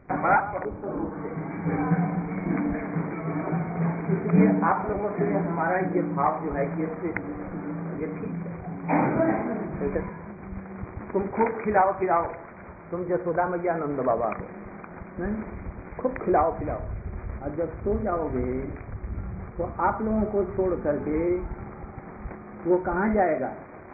बड़ा पवित्र रूप से। इसलिए आप लोगों से हमारा ये भाव जो है ये ठीक है। तुम खूब खिलाओ पिलाओ, तुम जसोदा मैया नंद बाबा हो, खूब खिलाओ पिलाओ, और जब सो जाओगे तो आप लोगों को छोड़ करके वो कहाँ जाएगा?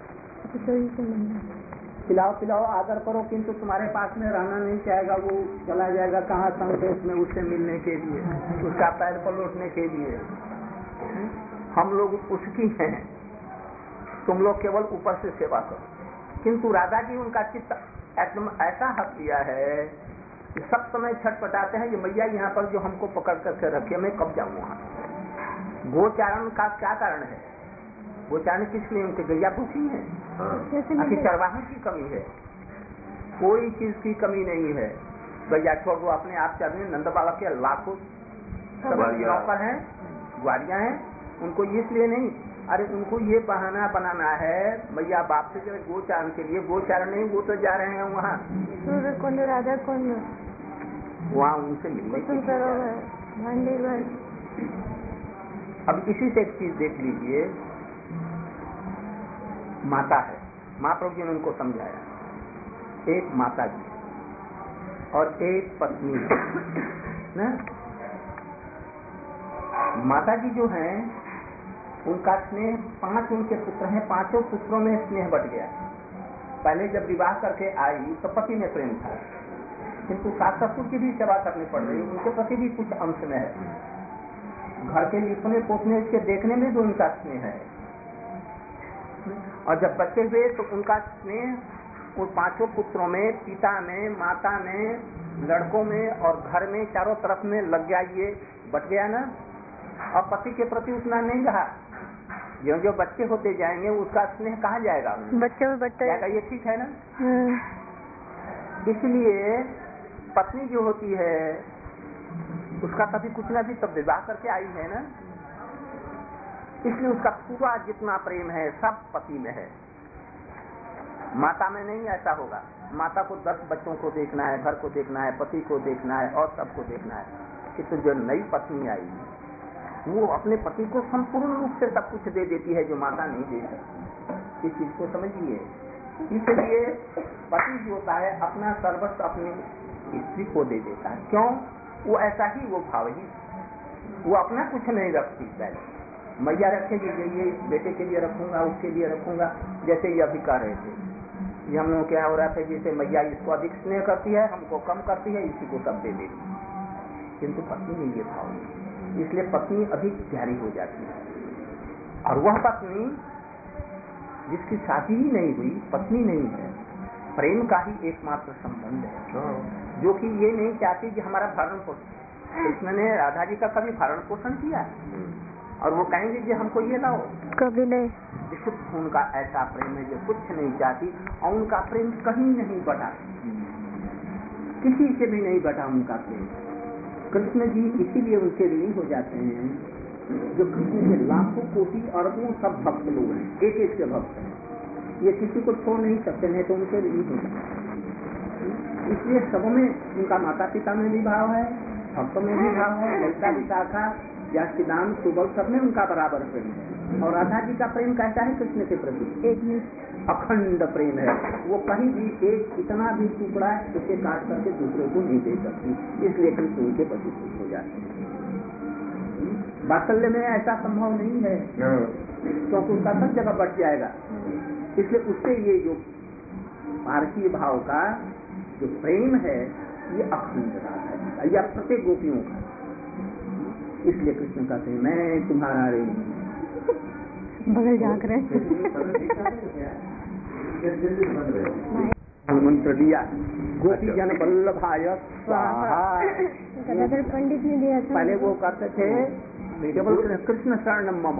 खिलाओ पिलाओ आदर करो, किंतु तुम्हारे पास में रहना नहीं चाहेगा, वो चला जाएगा कहाँ संदेश में उससे मिलने के लिए, उसका पैर पर लौटने के लिए। हम लोग उसकी हैं, तुम लोग केवल ऊपर से सेवा करो। किंतु राधा जी उनका चित्त एकदम ऐसा हट दिया है कि सब समय छटपटाते हैं, ये मैया यहाँ पर जो हमको पकड़ करके रखे, मैं कब जाऊँ वहाँ। गोचारण का क्या कारण है? गोचारण किस लिए? उनके गैया भूखी है, अभी चरवाहे की कमी है, कोई चीज की कमी नहीं है। गैया छोड़ दो, अपने आप चलने। नंद बाबा के लाखों नौकर हैं, ग्वालियां हैं, उनको इसलिए नहीं, अरे उनको ये बहाना बनाना है मैया बाप से जो गोचारण के लिए। गोचारण नहीं, वो तो जा रहे हैं वहाँ राधा कुंड, वहाँ उनसे मिलने। अब इसी से एक चीज देख लीजिए, माता है, महाप्रभु जी ने उनको समझाया, एक माता जी और एक पत्नी ना। माता जी जो हैं उनका स्नेह, 5 उनके पुत्र हैं, 5 पुत्रों में स्नेह बट गया। पहले जब विवाह करके आई तो पति में प्रेम था, किंतु सास ससुर की भी सेवा करनी पड़ रही, उनके प्रति भी कुछ अंश में है। घर के लिपने पोतने के देखने में भी उनका स्नेह है। और जब बच्चे हुए तो उनका स्नेह उन 5 पुत्रों में, पिता में, माता में, लड़कों में और घर में, चारों तरफ में लग गया, ये बट गया ना। और पति के प्रति उतना नहीं रहा। जो बच्चे होते जाएंगे उसका स्नेह कहाँ जाएगा? बच्चे में बटता जाएगा, ये ठीक है ना। इसलिए पत्नी जो होती है उसका कभी कुछ ना भी सब विवाह करके आई है ना, इसलिए उसका पूरा जितना प्रेम है सब पति में है। माता में नहीं ऐसा होगा। माता को 10 बच्चों को देखना है, घर को देखना है, पति को देखना है और सबको देखना है। किंतु जो नई पत्नी आई वो अपने पति को संपूर्ण रूप से सब कुछ दे देती है जो माता नहीं दे सकती। इस चीज को समझिए। इसलिए पति जो होता है अपना सर्वस्व अपनी स्त्री को दे देता है। क्यों? वो ऐसा ही, वो भाव ही, वो अपना कुछ नहीं रखती। पहले मैया रखेगी, ये इस बेटे के लिए रखूंगा, उसके लिए रखूंगा, जैसे ये अभी कह रहे थे। ये हम लोग क्या हो रहा था, जैसे मैया इसको अधिक स्नेह करती है, हमको कम करती है, इसी को सब दे देती। किंतु पत्नी में ये भाव नहीं, इसलिए पत्नी अधिक प्यारी हो जाती है। और वह पत्नी जिसकी शादी ही नहीं हुई, पत्नी नहीं है, प्रेम का ही एकमात्र संबंध है, जो कि ये नहीं चाहती कि हमारा भरण पोषण। कृष्ण ने राधा जी का कभी भरण पोषण किया और वो कहेंगे कि हमको ये लाओ? कभी नहीं। विशुद्ध उनका ऐसा प्रेम है जो कुछ नहीं चाहती, और उनका प्रेम कहीं नहीं बटा, किसी से भी नहीं बटा उनका प्रेम। कृष्ण जी इसीलिए उनसे ऋणी हो जाते हैं, जो कृष्ण के लाखों कोटि अरबों सब भक्त लोग हैं, एक एक के भक्त हैं, ये किसी को छोड़ नहीं सकते, नहीं तो उनसे ऋणी हो जाते। इसलिए सब में उनका माता पिता में भी भाव है, भक्तों में भी भाव है, ललिता विशाखा जास्तिदान सुबल सब में उनका बराबर प्रेम है। और राधा जी का प्रेम कैसा है कृष्ण के प्रति? एक अखंड प्रेम है। वो कहीं भी एक इतना भी टुकड़ा उसे काट करके दूसरे को नहीं दे सकती, इसलिए कृष्ण उनके प्रति खुश हो जाते हैं। वात्सल्य में ऐसा संभव नहीं है, क्योंकि उनका सब जगह बढ़ जाएगा। इसलिए उससे ये जो पारसी भाव का जो प्रेम है ये अखंड राधा है, या प्रत्येक गोपियों का। इसलिए कृष्ण कहते हैं मैं तुम्हारा ऋणी बगल झाँक रहे मंत्र दिया, गोपी जन वल्लभाय स्वाहा। पंडित ने दिया था। पहले वो कहते थे केवल कृष्ण शरणम मम,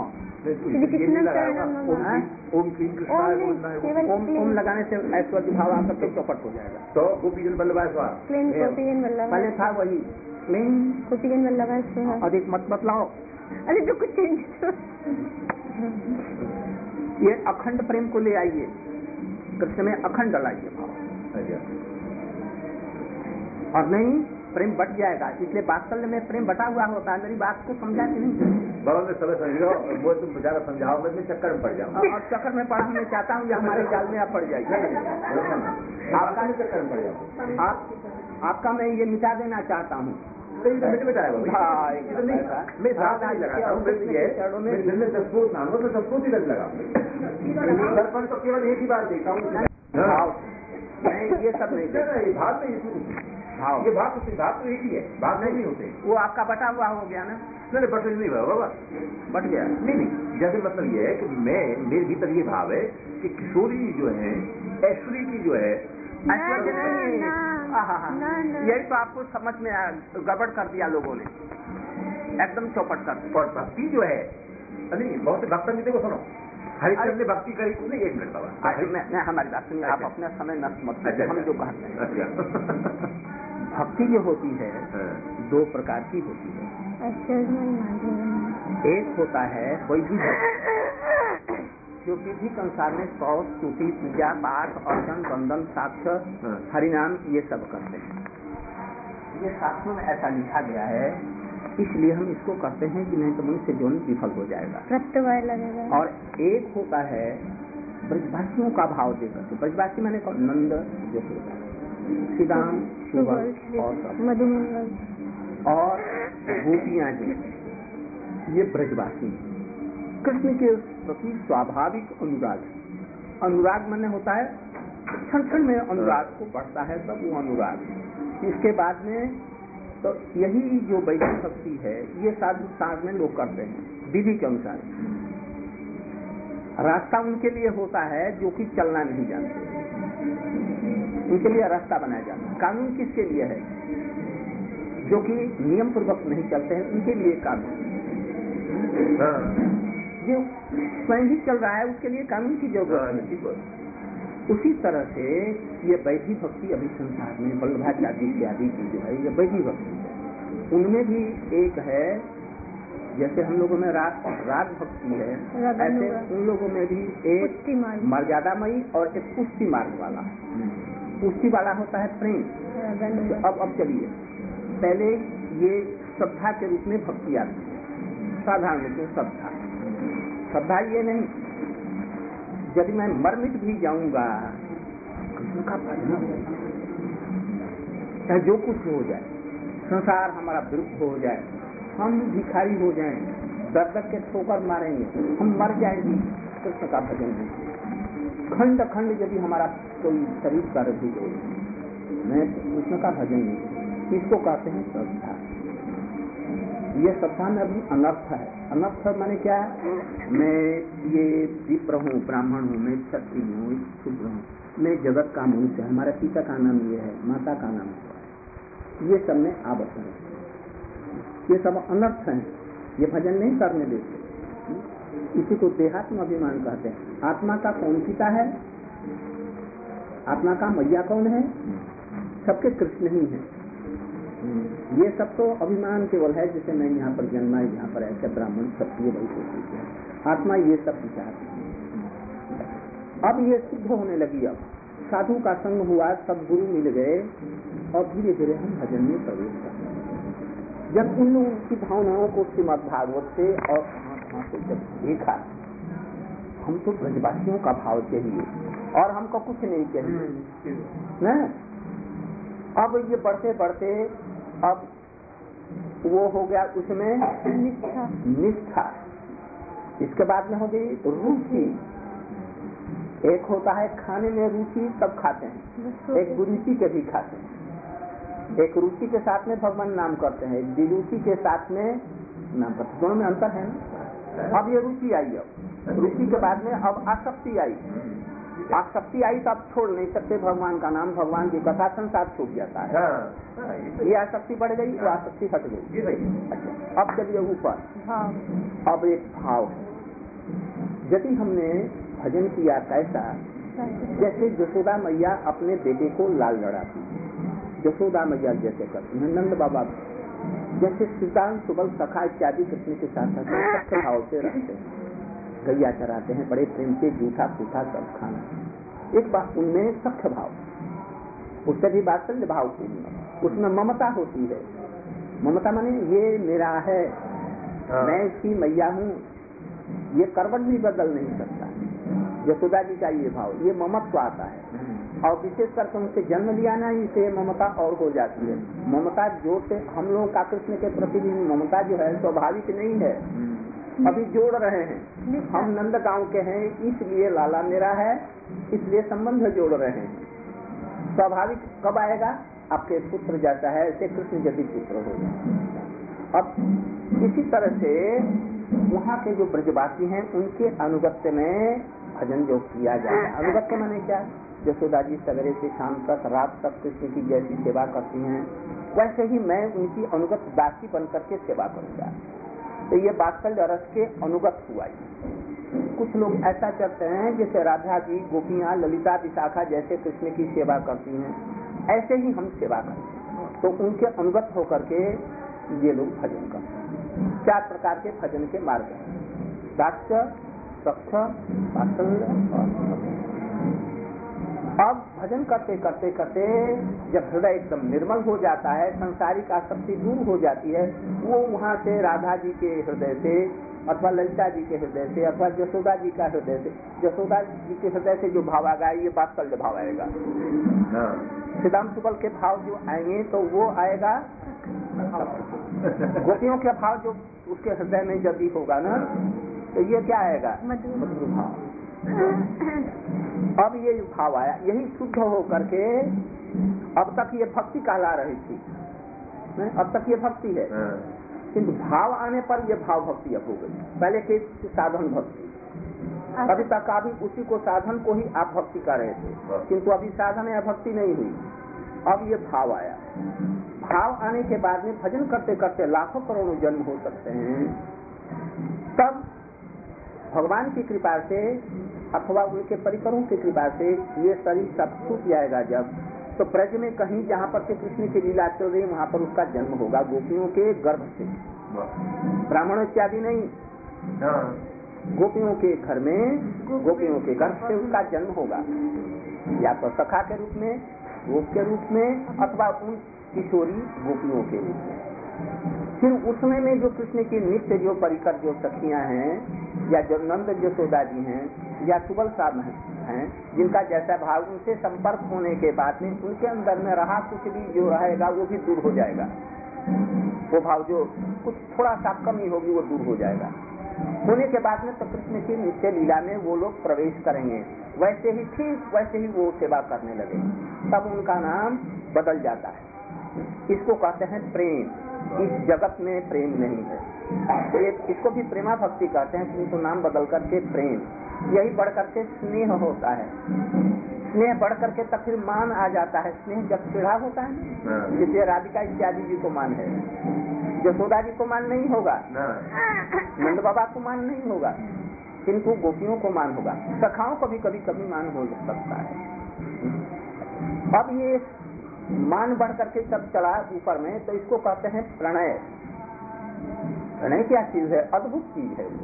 ओम लगाने से ऐश्वर्य भाव आकर के चौपट हो जाएगा। तो गोपीजन वल्लभाय स्वाहा पहले था वही गोपीजन वल्लभाय स्वाहा। अधिक मत बतलाओ, अरे जो कुछ ये अखंड प्रेम को ले आइए, कृष्ण में अखंड लाइए भाव। और नहीं प्रेम बट जाएगा, इसलिए वात्सल्य में प्रेम बटा हुआ होता है। मेरी बात को समझा कि नहीं? बाबा मैं सब समझो, वो तुम ज्यादा समझाओ, मैं चक्कर में पड़ जाऊँ। और चक्कर में पड़ा मैं चाहता हूँ, ये हमारे जाल में आप पड़ जाइए। आपका चक्कर में पड़ जाओ। आपका मैं ये मिटा देना चाहता हूँ। मिट जाएगा। मैं साथ नहीं लगाता हूँ, दिल में सबको नामों तो सबको ही लग लगा। दर्पण तो केवल एक ही बार देखता हूँ, ये सब नहीं देखता। भाव नहीं, ये भाव तो एक ही है, भाव नहीं होते। वो आपका बटा हुआ हो गया ना? नहीं, बट नहीं हुआ बाबा, बट गया नहीं। जैसे मतलब ये है कि मेरे भीतर ये भाव है कि किशोरी जो है, ऐश्वर्य की जो है, यही तो आपको समझ में गड़बड़ कर दिया लोगों ने, एकदम चौपट कर दिया। और भक्ति जो है, नहीं बहुत से भक्त मिलते को सुनो, हरिचंद्र ने भक्ति करी नहीं, एक मिनट बाबा, मैं हमारी बात सुनिए, आप अपना समय नष्ट मत कीजिए। हम जो कहते हैं, अच्छा भक्ति जो होती है दो प्रकार की होती है। एक होता है वैदिक भक्ति, जो विधि के अनुसार में स्तौत्र, स्तुति, पूजा, पाठ, अर्चन, वंदन, साक्ष्य, हरिनाम ये सब करते हैं। ये शास्त्रों में ऐसा लिखा गया है, इसलिए हम इसको करते हैं कि नहीं तो मनुष्य जीवन विफल हो जाएगा, प्रत्यवाय लगेगा। और एक होता है ब्रजवासियों का भाव देकर के। ब्रजवासी मैंने नंद जो होता है, श्रीराम, सुबल और मधुमंगल और गोपियां जो ये ब्रजवासी कृष्ण के प्रति स्वाभाविक अनुराग माने होता है क्षण क्षण में अनुराग को बढ़ता है, तब वो अनुराग। इसके बाद में तो यही जो वैदिक भक्ति है ये साधु साध में लोग करते हैं विधि के अनुसार। रास्ता उनके लिए होता है जो कि चलना नहीं जानते, उनके लिए रास्ता बनाया जाता है। कानून किसके लिए है? जो कि नियम पूर्वक नहीं चलते हैं, उनके लिए कानून। जो स्वयं ही चल रहा है उसके लिए कानून की जरूरत है। उसी तरह से ये वैदिक भक्ति अभी संसार में वल्लभाचार्य इत्यादि की जो है ये वैदिक भक्ति है, उनमें भी एक है। जैसे हम लोगों में राग भक्ति है, ऐसे उन लोगों में भी एक मर्यादामयी और एक पुष्टि मार्ग वाला। पुष्टि वाला होता है प्रेम। तो अब चलिए, पहले ये श्रद्धा के रूप में भक्ति आती है, साधारण रूप में श्रद्धा ये नहीं, यदि मैं मर मिट भी जाऊंगा कृष्ण का भजन चाहे जो कुछ हो जाए, संसार हमारा विरुद्ध हो जाए, हम भिखारी हो जाएं, दर्द के ठोकर मारेंगे, हम मर जाएंगे, कृष्ण का भजन नहीं। खंड खंड यदि हमारा कोई शरीर का रही हो, मैं कृष्ण का भजन नहीं, इसको कहते हैं श्रद्धा। ये श्रद्धा में अभी अनर्थ है। अनर्थ माने क्या है? मैं ये विप्र हूँ, ब्राह्मण हूँ, मैं क्षत्रिय हूँ, शूद्र हूँ, मैं जगत का मनुष्य है, हमारे पिता का नाम ये है, माता का नाम है, ये सब में आबद्ध है। ये सब अनर्थ हैं, ये भजन नहीं करने देते। इसी को देहात्म अभिमान कहते हैं। आत्मा का कौन पिता है? आत्मा का मैया कौन है? सबके कृष्ण ही है। ये सब तो अभिमान केवल है, जैसे मैं यहाँ पर जन्मा, यहाँ पर ऐसे ब्राह्मण क्षत्रिय वैसे है। आत्मा ये सब विचार। अब ये सिद्ध होने लगी, अब साधु का संग हुआ, सब गुरु मिल गए और धीरे धीरे हम भजन में प्रवेश करते हैं। जब इन लोगों की भावनाओं को श्रीमद् भागवत से और कहाँ से जब देखा, हम तो ब्रजवासियों का भाव चाहिए और हमको कुछ नहीं चाहिए न। अब ये बढ़ते बढ़ते अब वो हो गया उसमें निष्ठा, इसके बाद में हो गई रुचि। एक होता है खाने में रुचि, सब खाते हैं, एक दुरुचि के भी खाते हैं। एक रुचि के साथ में भगवान नाम करते हैं, एक दिरुचि के साथ में नाम करते हैं, दोनों में अंतर है ना। अब ये रुचि आई, अब रुचि के बाद में अब आसक्ति आई। आसक्ति आई तो आप छोड़ नहीं सकते भगवान का नाम, भगवान की कथा, संसार छूट जाता है। ये आसक्ति बढ़ गई, वो आसक्ति हट गई। अच्छा, अब चलिए ऊपर। अब एक भाव है, यदि हमने भजन किया कैसा, जैसे यशोदा मैया अपने बेटे को लाल लड़ाती, यशोदा मैया जैसे करती हैं, नंद बाबा जैसे श्रीदान सुबल सखा इत्यादि कृष्ण के साथ सख्य भाव से रहते हैं, गैया चराते हैं, बड़े प्रेम से जूठा पूठा सब खाना। एक बात उनमें सख्य भाव, उससे भी वात्सल्य भाव पूर्ण। उसमें ममता होती है। ममता माने ये मेरा है, मैं इसकी मैया हूँ, ये करवट भी बदल नहीं सकता। यशोदा जी का ये भाव, ये ममत्व आता है। और विशेष करके उनसे जन्म लिया ना, इसे ममता और हो जाती है। ममता जोड़ से हम लोगों का कृष्ण के प्रति ममता जो है स्वाभाविक नहीं है, अभी जोड़ रहे हैं। हम नंद गांव के हैं इसलिए लाला मेरा है, इसलिए संबंध जोड़ रहे हैं। स्वाभाविक कब आएगा? आपके पुत्र जैसा है ऐसे कृष्ण यदि पुत्र होगा। अब इसी तरह से वहाँ के जो ब्रजवासी हैं उनके अनुगत्य में भजन जो किया जाता है। अनुगत्य माने क्या? यशोदा जी सवेरे से शाम तक रात तक कृष्ण की जैसी सेवा करती हैं, वैसे ही मैं उनकी अनुगत दासी बन करके सेवा करूंगा। तो ये वात्सल्य रस के अनुगत हुआ। कुछ लोग ऐसा करते हैं जैसे राधा जी, गोपियां, ललिता, विशाखा जैसे कृष्ण की सेवा करती हैं, ऐसे ही हम सेवा करते हैं। तो उनके अनुगत होकर के ये लोग भजन करते हैं। 4 प्रकार के भजन के मार्ग हैं: दास्य, सख्य, वात्सल्य और। अब भजन करते करते करते जब हृदय एकदम निर्मल हो जाता है, संसारिक आसक्ति दूर हो जाती है, वो वहाँ से राधा जी के हृदय से अथवा ललिता जी के हृदय से अथवा यशोदा जी का हृदय से, यशोदा जी के हृदय से जो भाव आएगा ये वात्सल्य भाव आएगा। सिद्धांत सुबल के भाव जो आएंगे तो वो आएगा गोपियों के भाव जो उसके हृदय में यदि होगा ना तो ये क्या आएगा? मधुर भाव। अब ये भाव आया, यही शुद्ध हो करके अब तक ये भक्ति कहला रही थी, अब तक ये भक्ति है, किंतु भाव आने पर ये भाव भक्ति अब हो गई। पहले के साधन भक्ति, कभी तक अभी उसी को साधन को ही आप भक्ति कर रहे थे, किंतु अभी साधन या भक्ति नहीं हुई। अब ये भाव आया। भाव आने के बाद में भजन करते करते लाखों करोड़ों जन्म हो सकते हैं। तब भगवान की कृपा से अथवा उनके परिकरों की कृपा से ये शरीर सब छूट जाएगा जब, तो ब्रज में कहीं जहाँ पर से कृष्ण की लीला चल रही है वहाँ पर उसका जन्म होगा, गोपियों के गर्भ से, ब्राह्मण इत्यादि नहीं, गोपियों के घर में, गोपियों के गर्भ से उसका जन्म होगा, या तो सखा के रूप में, गोप के रूप में, अथवा उन किशोरी गोपियों के रूप में। फिर उसमें में जो कृष्ण की नित्य जो परिकर जो सखियां हैं, या जो नंद यशोदा जी हैं, या सुबल साहब हैं, जिनका जैसा भाव, उनसे संपर्क होने के बाद में उनके अंदर में रहा कुछ भी जो रहेगा वो भी दूर हो जाएगा। वो भाव जो कुछ थोड़ा सा कमी होगी वो दूर हो जाएगा। होने के बाद में तो कृष्ण की नित्य लीला में वो लोग प्रवेश करेंगे, वैसे ही ठीक वैसे ही वो सेवा करने लगे, तब उनका नाम बदल जाता है। इसको कहते हैं प्रेम। इस जगत में प्रेम नहीं है, इसको भी प्रेमा भक्ति कहते हैं, किंतु नाम बदल करके प्रेम। यही बढ़ करके स्नेह होता है, स्नेह बढ़ करके तब फिर मान आ जाता है। स्नेह जब चिढ़ा होता है, जैसे राधिका इत्यादि जी को मान है, यशोदा जी को मान नहीं होगा, नंद बाबा को मान नहीं होगा, किंतु गोपियों को मान होगा, सखाओं को भी कभी कभी मान हो सकता है। अब ये मान बढ़ करके सब चला ऊपर में, तो इसको कहते हैं प्रणय। प्रणय क्या चीज है? अद्भुत चीज है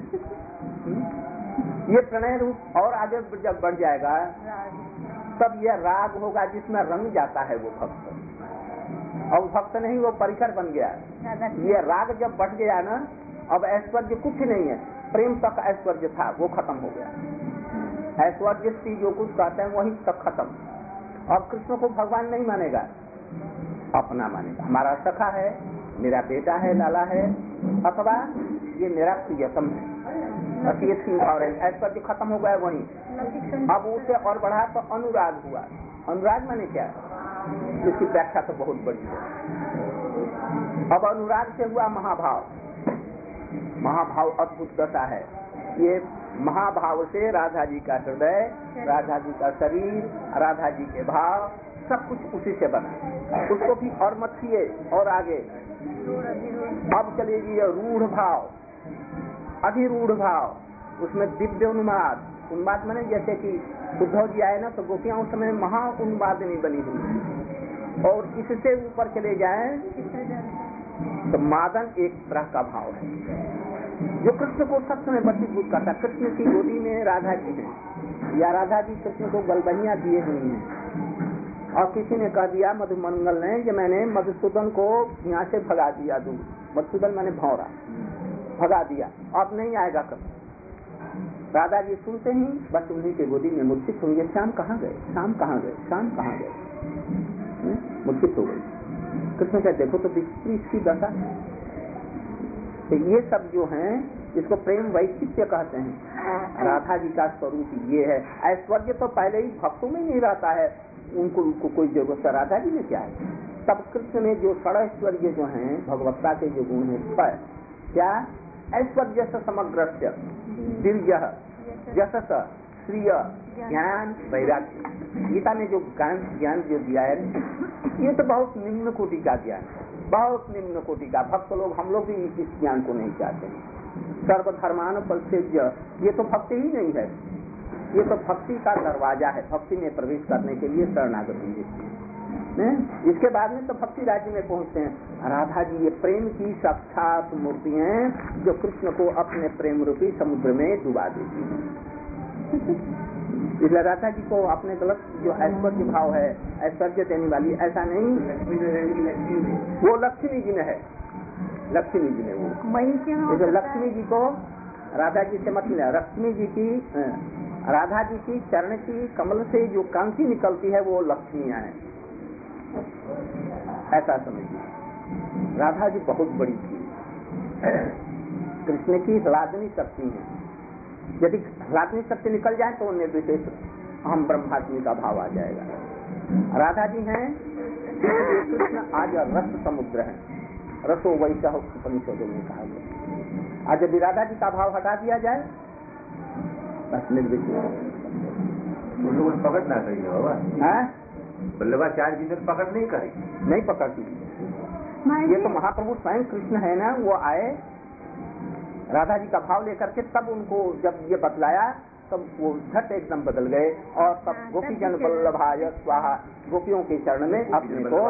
ये प्रणय रूप। और आगे जब बढ़ जाएगा तब यह राग होगा जिसमें रंग जाता है वो भक्त, और भक्त नहीं वो परिकर बन गया। ये राग जब बढ़ गया ना, अब ऐश्वर्य कुछ नहीं है, प्रेम तक ऐश्वर्य था वो खत्म हो गया। ऐश्वर्य सी जो कुछ कहते हैं वही तक खत्म। अब कृष्ण को भगवान नहीं मानेगा, अपना मानेगा। हमारा सखा है, मेरा बेटा है, लाला है, अथवा ये मेरा प्रियतम है, बस ये 3 और ऐश्वर्य खत्म हो गया वही। अब उसे और बढ़ा तो अनुराग हुआ। अनुराग माने क्या? इसकी व्याख्या तो बहुत बड़ी है। अब अनुराग से हुआ महाभाव। महाभाव अद्भुत दशा है। ये महाभाव से राधा जी का हृदय, राधा जी का शरीर, राधा जी के भाव सब कुछ उसी से बना। उसको भी और मत किए और आगे अब चलेगी ये रूढ़ भाव, अधिरूढ़ भाव, उसमें दिव्य उन्माद। उन्माद माने जैसे कि उद्धव जी आए ना तो गोपियां उस समय महा उन्मादिनी बनी हुई, और इससे ऊपर चले जाए तो मादन एक तरह का भाव है जो कृष्ण को सब समय वशीभूत करता। कृष्ण की गोदी में राधा जी है, या राधा जी कृष्ण को गलबनिया दिए हुई हैं, और किसी ने कह दिया मधुमंगल ने कि मैंने मधुसूदन को यहाँ से भगा दिया, दूर मधुसूदन मैंने भौरा भगा दिया, अब नहीं आएगा कभी। राधा जी सुनते ही बस उन्हीं के गोदी में मूर्छित होंगे, श्याम कहाँ गए, श्याम कहाँ गए, श्याम कहाँ गए, मूर्छित हो गई। कृष्ण कहते देखो तो विचित्र इसकी दशा। तो ये सब जो हैं इसको प्रेम वैचित्र्य कहते हैं। राधा जी का स्वरूप ये है। ऐश्वर्य तो पहले ही भक्तों में नहीं रहता है, उनको कोई जरूरत है, राधा जी में क्या है। तब कृष्ण में जो षडैश्वर्य जो हैं भगवत्ता के जो गुण है, क्या ऐश्वर्य से समग्र दिव्य यशस श्रीय ज्ञान वैराग्य। गीता ने जो ज्ञान जो दिया है ये तो बहुत निम्न कोटि का ज्ञान, बहुत निम्न कोटि का। भक्त लोग हम लोग भी इस ज्ञान को नहीं चाहते। सर्वधर्मान परित्यज्य, ये तो भक्ति ही नहीं है, ये तो भक्ति का दरवाजा है। भक्ति में प्रवेश करने के लिए शरणागति है। इसके बाद में तो भक्ति राज्य में पहुंचते हैं। राधा जी ये प्रेम की साक्षात मूर्ति हैं जो कृष्ण को अपने प्रेम रूपी समुद्र में डुबा देती है। इसलिए राधा जी को अपने गलत जो ऐश्वर्य भाव है, ऐश्वर्य देने वाली, ऐसा नहीं, वो लक्ष्मी जी में है, लक्ष्मी जी में वो। लक्ष्मी जी को राधा जी से मत मिला। लक्ष्मी जी की, राधा जी की चरण की कमल से जो कांति निकलती है वो लक्ष्मियां हैं, ऐसा समझिए। राधा जी बहुत बड़ी थी, कृष्ण की ह्लादनी शक्ति है। यदि ह्लादनी शक्ति निकल जाए तो निर्विशेष हम ब्रह्मात्मी का भाव आ जाएगा। राधा जी हैं, कृष्ण आज रस समुद्र है, रसो वैसा उपनिषदों में कहा गया। आज यदि राधा जी का भाव हटा दिया जाए बस निर्विशेष। उन लोगों ने पकड़ ना करी बाबा, वल्लभाचार्य जी ने पकड़ नहीं करी, नहीं पकड़ती। ये तो महाप्रभु स्वयं कृष्ण है ना, वो आए राधा जी का भाव लेकर के, तब उनको जब ये बतलाया तब वो झट एकदम बदल गए और तब गोपी जन वल्लभाय स्वाहा, गोपियों के चरण में अपने को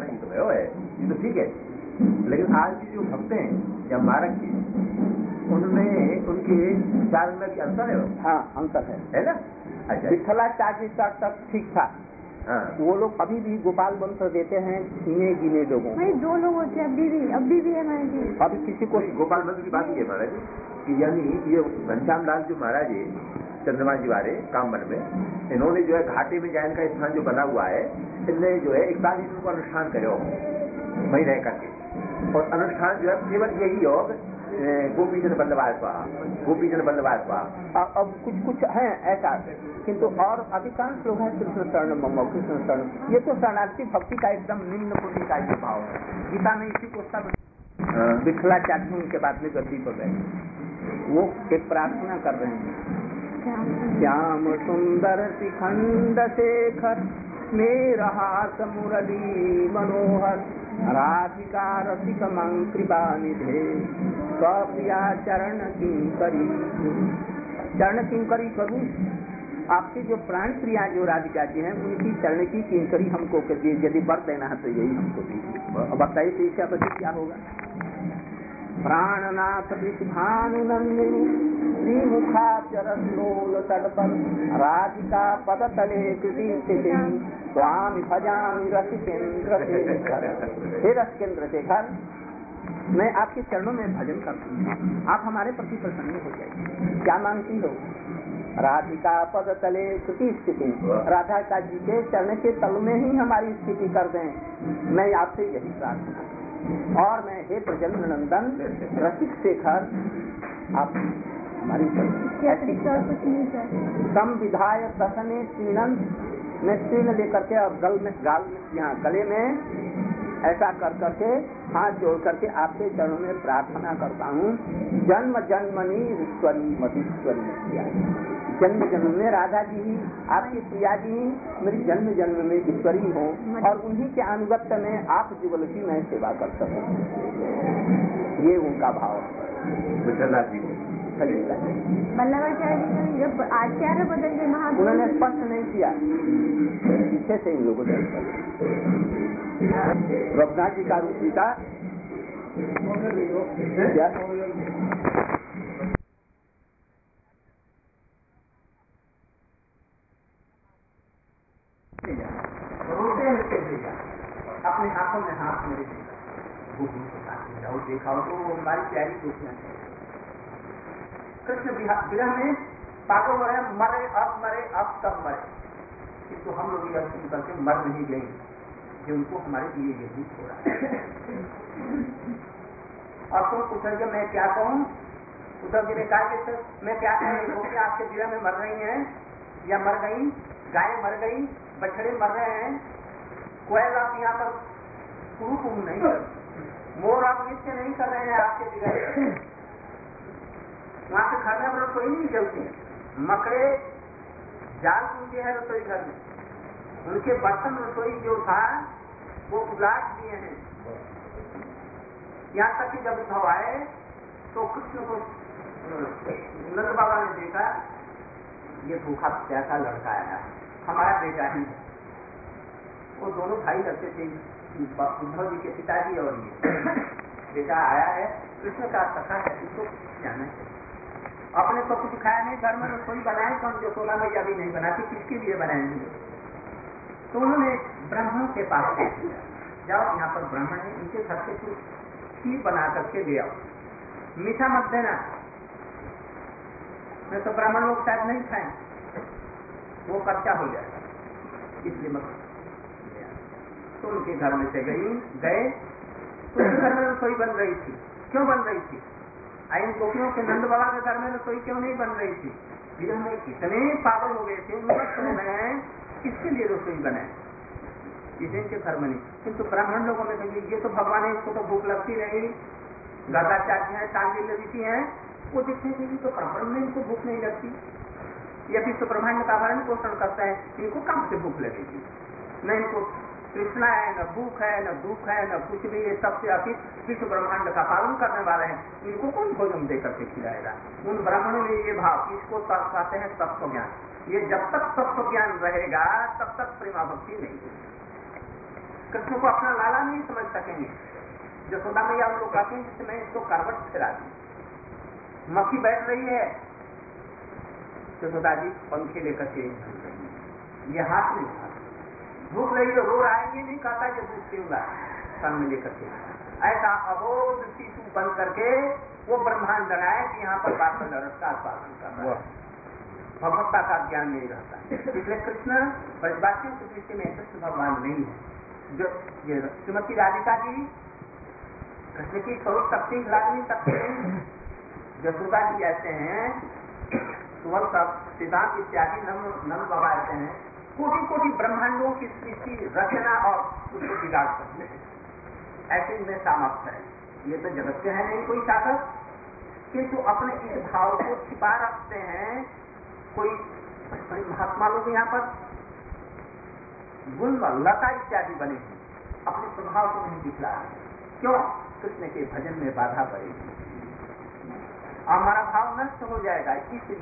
तो ठीक है। लेकिन आज की जो भक्त हैं या मारक की, उनमें उनके चार में भी अंतर है। हाँ अंतर है ना। अच्छा, विठलाचार्य तक ठीक था। हाँ। वो लोग अभी भी गोपाल मंत्र देते हैं गिने गिने लोगों को। दो लोग होते हैं अभी भी है महाराज जी। अभी किसी को गोपाल मंत्र की बात ही है महाराज जी कि यानी ये घनश्याम लाल जो महाराज है चंद्रमा जी वाले कामबन में, इन्होंने जो है घाटे में जाने का स्थान जो बना हुआ है, इनने जो है 41 दिन को अनुष्ठान करे वही रह करके, और अनुष्ठान जो है केवल यही योग गोपीजन वल्लभाय स्वाहा, गोपीजन वल्लभाय स्वाहा। अब कुछ है ऐसा, किंतु और अधिकांश लोग हैं कृष्ण शरण मम, कृष्ण शरण। ये तो शरणार्थी भक्ति का एकदम निम्न कोटि का ये भाव है। गीता में इसी को सब विठलाचार्य उनके बाद में गद्दी पर गए, वो एक प्रार्थना कर रहे हैं, श्याम सुंदर शिखंड शेखर मेरा हाथ मुरली मनोहर, राधिका रसिक मंग कृपा निधे स्वप्रिया चरण किंकरी। चरण किंकरी करूं, आपकी जो प्राण प्रिया जो राधिका जी हैं उनकी चरण की किंकरी हमको कर दिए। यदि वर देना है तो यही हमको दीजिए। बताइए तो इसका बच्चे क्या होगा। प्राणनाथ भानुनंदिनी श्रीमुखाचरलोल तटपर, राधिका पदतले कृति स्थिति स्वामी भजामि रसिकेन्द्र शेखर। हे रसिकेन्द्र शेखर, मैं आपके चरणों में भजन करती हूँ, आप हमारे प्रति प्रसन्न हो जाइए। क्या मांगती हो? राधिका पद तले कृति स्थिति, राधा का जी के चरण के तल में ही हमारी स्थिति कर दें, मैं आपसे यही प्रार्थना। और मैं हे प्रजन्म नंदन रसिक शेखर, आप हमारी सम विधायक दसने सीनन, मैं सीन लेकर के और गाल में यहाँ गले में ऐसा कर करके हाथ जोड़ करके आपके चरणों में प्रार्थना करता हूँ। जन्म जन्मनी ईश्वरी मतीश्वरी, जन्म जन्म में राधा जी ही आपकी प्रिया जी ही मेरी जन्म जन्म में ईश्वरी हो, और उन्हीं के अनुगत्य में आप जुगल की मैं सेवा कर सकूं। ये उनका भाव है। वल्लभाचार्य जी जब आचार्य बदल गए महाप्रभु, उन्होंने स्पष्ट नहीं किया, पीछे से इन लोगों ने रघुनाथ जी का रूप का वो हमारी प्यारी गोपियां हैं। कृष्ण विरह में पागल हो रहे, मरे अब तब मरे, किंतु हम लोग यह सुन करके मर नहीं गए कि उनको हमारे लिए ये दुख हो रहा है। अब तुम पूछेंगे मैं क्या कहूँ? उद्धव जी ने कहा कि मैं क्या कहूँ, गोपियां आपके विरह में मर रही हैं या मर गई, गाय मर गई, बछड़े मर रहे हैं, कोयल आप यहाँ पर कुरु नहीं कर, मोर आप नृत्य नहीं कर रहे हैं आपके विरह। वहां से घर में रसोई नहीं जलती, मकड़े जाल पूंजे हैं रसोई घर में, उनके बर्तन रसोई जो था वो उलाट दिए हैं। यहाँ तक कि जब उद्धव आए तो कृष्ण को नंद बाबा ने देखा, ये भूखा प्यासा लड़का आया, हमारा बेटा ही है। वो दोनों भाई लगते थे, उद्धव जी के पिताजी और ये बेटा आया है, कृष्ण का सखा है, इसको जाना है। अपने को कुछ खाया नहीं, घर में रसोई बनाए तो हम यशोदा मैया भी नहीं बनाती, किसके लिए बनाएंगे? तो उन्होंने ब्राह्मण के पास जाओ, यहाँ पर ब्राह्मण है, इनके घर से कुछ खीर बना करके ले आओ, मीठा मत देना, नहीं तो ब्राह्मण लोग शायद नहीं खाएं, वो कच्चा हो जाएगा, इसलिए मत। तो उनके घर में से गए, तो उनके घर में रसोई बन रही थी। क्यों बन रही थी? इन गोपियों के नंद बाबा के घर में रसोई क्यों नहीं बन रही थी? विरह में कितने पागल हो गए थे, उन्होंने किसके लिए रसोई बनाए, इनके घर में नहीं। किंतु ब्राह्मण लोगों ने कहा ये तो भगवान है, इसको तो भूख लगती नहीं, गर्गाचार्य है, सांडिल्य ऋषि है, वो देखने के लिए तो ब्राह्मण में इनको भूख नहीं लगती, या फिर तो ब्रह्मांड का भरण पोषण करता है, इनको कम से भूख लगेगी? न इनको तृष्णा है, न भूख है, न दुख है, न कुछ भी, ये सबसे अधिक विश्व ब्रह्मांड का पालन करने वाले हैं, इनको कौन भोजन देकर के खिलाएगा? उन ब्राह्मणों ने ये भाव, इसको कहते हैं तत्व ज्ञान। ये जब तक तत्व ज्ञान रहेगा तब तक प्रेमा भक्ति नहीं होगी। कृष्ण को अपना लाला नहीं समझ सकेंगे। यशोदा मैया हम लोग कहते हैं जिसमें इसको करवट फिरा दी, मक्खी बैठ रही है, यशोदा जी पंखे लेकर के ये हाथ नहीं उठा, भूख लगी तो रो रहा है, ये नहीं कहता कि दूध पीऊंगा, सामने लेकर के ऐसा अबोध शिशु बन करके वो ब्रह्मांड बनाए कि यहाँ पर बात का पालन कर रहा है, भगवत्ता का ज्ञान नहीं रहता। इसलिए कृष्ण ब्रजवासियों की दृष्टि में कृष्ण भगवान नहीं है। जो ये श्रीमती राधिका जी कृष्ण की स्वरूप शक्ति खिला नहीं सकते हैं, यशोदा जी ऐसे हैं, सुवल सिद्धांत इत्यादि नंद बाबा ऐसे हैं, कोटि कोटि ब्रह्मांडों की सृष्टि रचना और उसको बिगाड़ सकते हैं, ऐसे इनमें सामर्थ्य है। ये तो जगत के है नहीं कोई ताकत, किंतु अपने इस भाव को छिपा रखते हैं। कोई महात्मा लोग यहाँ पर गुण लता इत्यादि बने हैं, अपने प्रभाव को नहीं दिखला रहे। क्यों? कृष्ण के भजन में बाधा पड़ेगी, हमारा भाव नष्ट हो जाएगा।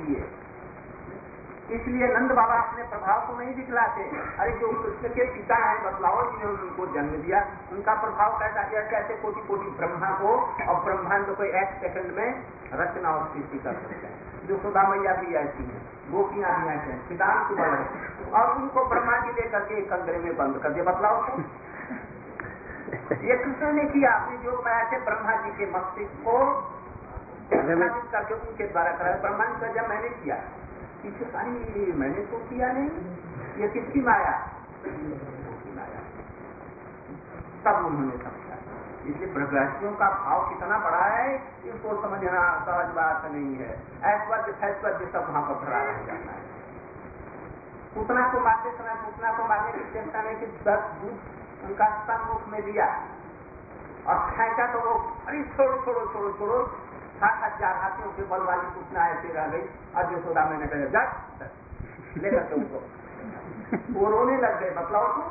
इसलिए नंद बाबा अपने प्रभाव को नहीं दिखलाते। अरे जो कृष्ण के पिता हैं बतलाओ, जिन्होंने उनको जन्म दिया, उनका प्रभाव कैसा दिया? कैसे कोटि कोटि ब्रह्मा को और ब्रह्मांड को एक सेकंड में रचना और सृष्टि कर सकते हैं। जो सुधा मैया भी ऐसी है, गोपियां भी ऐसे हैं, सिद्धांत बल है, और उनको ब्रह्मा जी लेकर के एक कमरे में बंद कर दिया। बतलाओ तो ये कृष्ण ने किया, अपने जो ऐसे ब्रह्मा जी के मस्तिष्क को करके उनके द्वारा कराया। ब्रह्मांड का जब मैंने किया, मैंने तो किया नहीं, ये किसकी माया? माया। तब उन्होंने समझा। इसलिए ब्रजवासियों का भाव कितना बड़ा है, इसको समझना सहज बात नहीं है। ऐश्वर्य फैश्वर्य सब वहां पर भरा रह जाता है। पूतना को मारते समय पूतना को मारने की चेष्टा में कि 10 दूध उनका सम्मुख में दिया और खेचा तो वो अरे छोड़ो छोड़ो छोड़ो छोड़ो, 7,000 हाथियों के बल वाली पूतना ऐसे रह गई। और यशोदा मैंने कहा जट लेकर के उनको वो रोने लग गए। बतलाओ तो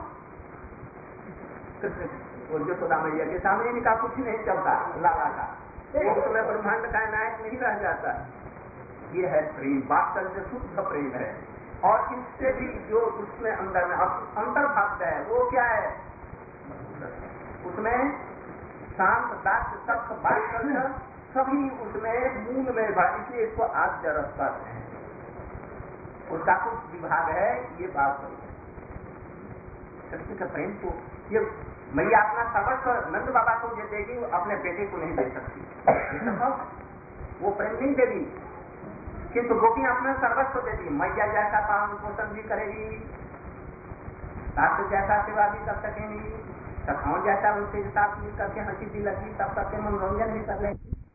कृष्ण यशोदा मैया के सामने इनका कुछ नहीं चलता, लाला का वो तुम्हें ब्रह्मांड का नायक नहीं रह जाता। ये है प्रेम, वात्सल्य शुद्ध प्रेम है। और इससे भी जो उसमें अंदर में अंतर्भाग है वो क्या है? उसमें शांत दास्य सख्त वात्सल्य सभी उसमें मूल में भाग, इसलिए इसको आद्य रस कहते हैं। उसका कुछ विभाग है, ये बात कृष्ण का प्रेम को ये मैया अपना सर्वस्व नंद बाबा को जो देगी वो अपने बेटे को नहीं दे सकती, वो प्रेम नहीं देगी। किंतु गोपियां अपना सर्वस्व देती, मैया जैसा पालन पोषण भी करेगी, सास जैसा सेवा भी कर सकेंगी, सखाओं जैसा उनसे साथ मिल करके हंसी भी लगी, सब करके मनोरंजन भी कर लेंगी।